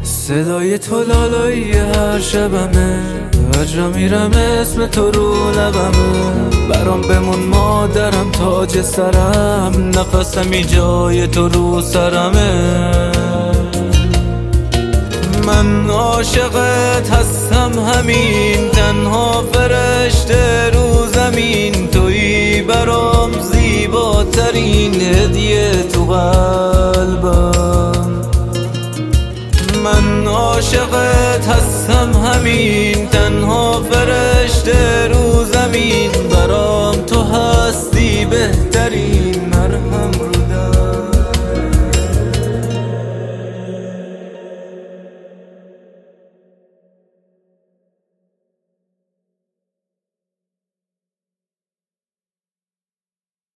صدای تو لالایی هر شبمه، هر جا میرم اسم تو رو لبمه. برام بمون مادرم تاج سرم، نفسمی جای تو رو سرمه. من عاشقت هستم همین، تنها فرشته رو زمین. تویی برام زیباترین هدیه تو قلبم. من عاشقت هستم همین، تنها فرشته رو